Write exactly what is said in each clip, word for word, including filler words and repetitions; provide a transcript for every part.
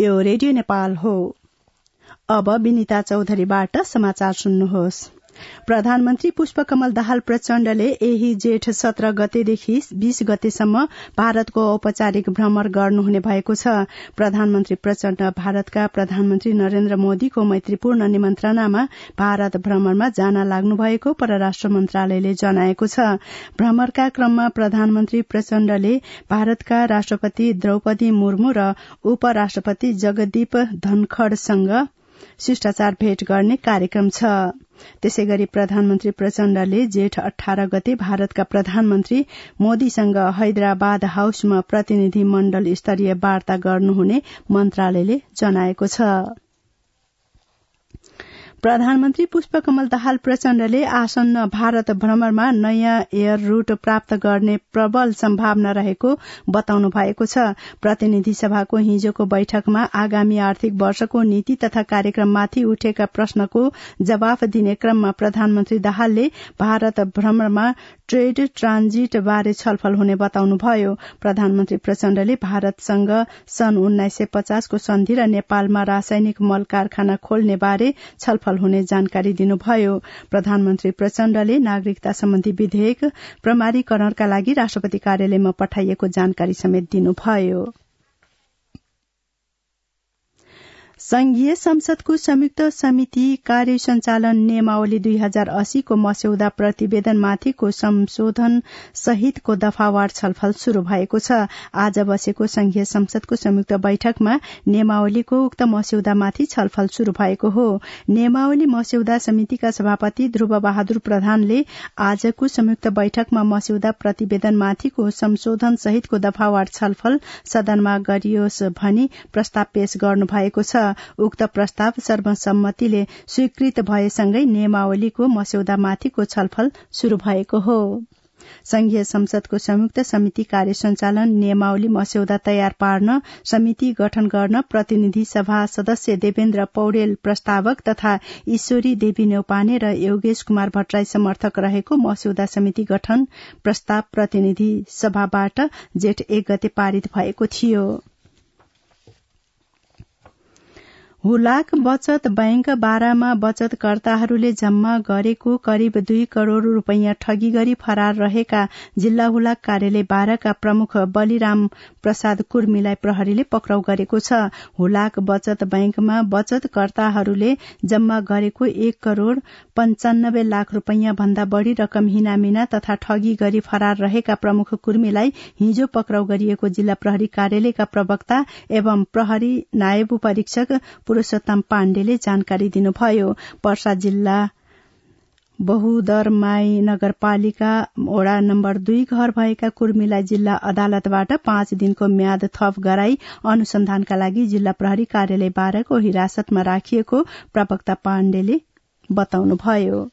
यो रेडियो नेपाल हो। अब विनिता चौधरीबाट समाचार सुन्नुहोस्। प्रधानमन्त्री पुष्पकमल दाहाल प्रचण्डले यही जेठ सत्र गतेदेखि बीस गतेसम्म भारतको औपचारिक भ्रमण गर्नुहुने भएको छ। प्रधानमन्त्री प्रचण्ड भारतका प्रधानमन्त्री नरेन्द्र मोदीको मैत्रीपूर्ण निमन्त्रणामा भारत भ्रमणमा जान लाग्नु भएको परराष्ट्र मन्त्रालयले जनाएको छ। भ्रमणका क्रममा प्रधानमन्त्री प्रचण्डले भारतका राष्ट्रपति द्रौपदी मुर्मू र उपराष्ट्रपति जगदीप धनखड़सँग शिष्टाचार भेट गर्ने कार्यक्रम छ। त्यसैगरी प्रधानमन्त्री प्रचण्डले जेठ अठार गते भारतका प्रधानमन्त्री मोदीसँग हैदराबाद हाउसमा प्रतिनिधि मण्डल स्तरीय वार्ता गर्नुहुने मन्त्रालयले जनाएको छ। प्रधानमन्त्री पुष्पकमल दाहाल प्रचण्डले आसन्न भारत भ्रमणमा नयाँ एयर रूट प्राप्त गर्ने प्रबल सम्भावना रहेको बताउनु भएको छ। प्रतिनिधि सभाको हिजोको बैठकमा आगामी आर्थिक वर्षको नीति तथा कार्यक्रममाथि उठेका प्रश्नको जवाफ दिने क्रममा प्रधानमन्त्री दाहालले भारत भ्रमणमा ट्रेड ट्रान्जिट बारे छलफल हुने बताउनुभयो। प्रधानमन्त्री प्रचण्डले भारतसँग सन् उन्नाइस सय पचासको सन्धि र नेपालमा रासायनिक मल कारखाना खोल्ने बारे छलफल हुने जानकारी दिनुभयो। प्रधानमन्त्री प्रचण्डले नागरिकता सम्बन्धी विधेयक प्रमाणीकरणका लागि राष्ट्रपति कार्यालयमा पठाइएको जानकारी समेत दिनुभयो। संघीय संसदको संयुक्त समिति कार्य सञ्चालन नियमावली दुई हजार अस्सीको मस्यौदा प्रतिवेदनमाथिको संशोधन सहितको दफावार छलफल शुरू भएको छ। आज बसेको संघीय संसदको संयुक्त बैठकमा नियमावलीको उक्त मस्यौदामाथि छलफल शुरू भएको हो। नियमावली मस्यौदा समितिका सभापति ध्रुव बहादुर प्रधानले आजको संयुक्त बैठकमा मस्यौदा प्रतिवेदनमाथिको संशोधन सहितको दफावार छलफल सदनमा गरियोस् भनी प्रस्ताव पेश गर्नु भएको छ। उक्त प्रस्ताव सर्वसम्मतिले स्वीकृत भएसँगै नियमावलीको मस्यौदामाथिको छलफल शुरू भएको हो। संघीय संसदको संयुक्त समिति कार्य सञ्चालन नियमावली मस्यौदा तयार पार्न समिति गठन गर्न प्रतिनिधि सभा सदस्य देवेन्द्र पौडेल प्रस्तावक तथा ईश्वरी देवी न्यौपाने र योगेश कुमार भट्टराई समर्थक रहेको मस्यौदा समिति गठन प्रस्ताव प्रतिनिधि सभाबाट जेठ एक गते पारित भएको थियो। हुलाक बचत बैंक बाह्रमा बचतकर्ताहरूले जम्मा गरेको करिब दुई करोड़ रूपैयाँ ठगी गरी फरार रहेका जिल्ला हुलाक कार्यालय बाह्रका प्रमुख बलिराम प्रसाद कुर्मीलाई प्रहरीले पक्राउ गरेको छ। हुलाक बचत बैंकमा बचतकर्ताहरूले जम्मा गरेको एक करोड़ पञ्चानब्बे लाख रूपैयाँ भन्दा बढ़ी रकम हिनामिना तथा ठगी गरी फरार रहेका प्रमुख कुर्मीलाई हिजो पक्राउ गरिएको जिल्ला प्रहरी कार्यालयका प्रवक्ता एवं प्रहरी नायब उपरीक्षक पुरूषोत्तम पाण्डेले जानकारी दिनुभयो। पर्सा जिल्ला बहुदरमाई नगरपालिका वडा नम्बर दुई घर भएका कुर्मीलाई जिल्ला अदालतबाट पाँच दिनको म्याद थप गराई अनुसन्धानका लागि जिल्ला प्रहरी कार्यालय बाह्रको हिरासतमा राखिएको प्रवक्ता पाण्डेले बताउनुभयो।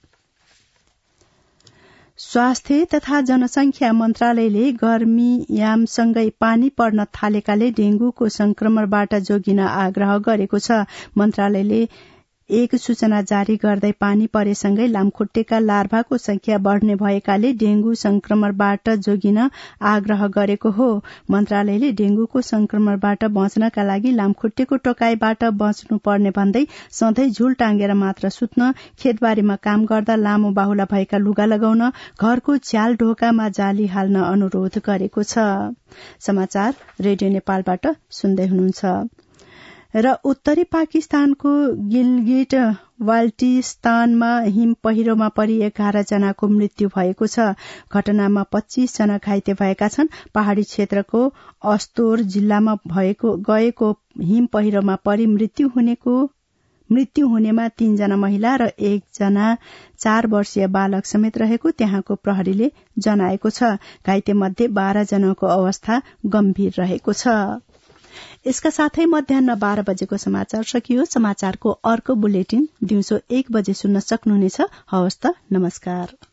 स्वास्थ्य तथा जनसंख्या मन्त्रालयले गर्मीयामसँगै पानी पर्न थालेकाले डेंगूको संक्रमणबाट जोगिन आग्रह गरेको छ। मन्त्रालयले एक सूचना जारी गर्दै पानी परेसँगै लामखुट्टेका लार्भाको संख्या बढ़ने भएकाले डेंगू संक्रमणबाट जोगिन आग्रह गरेको हो। मन्त्रालयले डेंगूको संक्रमणबाट बच्नका लागि लामखुट्टेको टोकाइबाट बच्नुपर्ने भन्दै सधैँ झुल टाँगेर मात्र सुत्न, खेतबारीमा काम गर्दा लामो बाहुला भएका लुगा लगाउन, घरको च्याल ढोकामा जाली हाल्न अनुरोध गरेको छ। समाचार रेडियो नेपालबाट सुन्दै हुनुहुन्छ। र उत्तरी पाकिस्तानको गिलगिट बाल्टिस्तानमा हिम पहिरोमा परि एघार जनाको मृत्यु भएको छ। घटनामा पच्चीस जना घाइते भएका छन्। पहाड़ी क्षेत्रको अस्तोर जिल्लामा भएको गएको हिम पहिरोमा परि मृत्यु हुनेको मृत्यु हुनेमा तीनजना महिला र एकजना चार वर्षीय बालक समेत रहेको त्यहाँको प्रहरीले जनाएको छ। घाइते मध्ये बाह्र जनाको अवस्था गम्भीर रहेको छ। यसका साथै मध्याह्न बाह्र बजेको समाचार सकियो। समाचारको अर्को बुलेटिन दिउँसो एक बजे सुन्न सक्नुहुनेछ। हवस् त, नमस्कार।